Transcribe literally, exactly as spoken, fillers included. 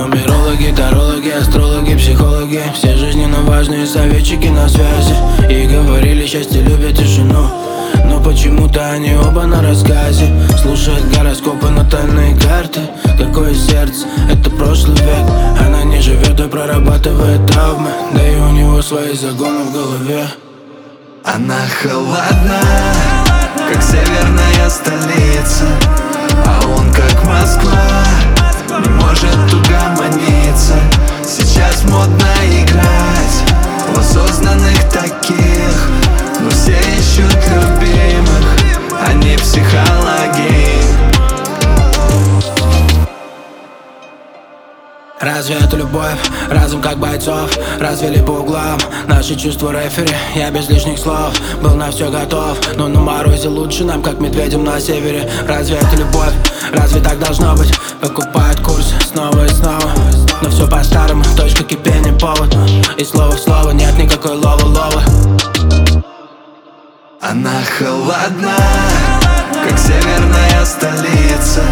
Нумерологи, тарологи, астрологи, психологи, все жизненно важные советчики на связи. И говорили, счастье любит тишину, но почему-то они оба на рассказе. Слушают гороскопы, натальные карты. Какое сердце, это прошлый век. Она не живет и прорабатывает травмы, да и у него свои загоны в голове. Она холодна, как северная столица, а он как Москва, не может угомониться. Сейчас модно играть в осознанных таких, но все ищут любимых, а не психологи. Разве это любовь? Разум как бойцов развели по углам наши чувства рефери. Я без лишних слов был на все готов, но на морозе лучше нам, как медведям на севере. Разве это любовь? Разве так должно быть? Покупают курс снова и снова, но все по-старому, точка кипения, повод. И слово в слово, нет никакой лова-лова. Она холодна, как северная столица,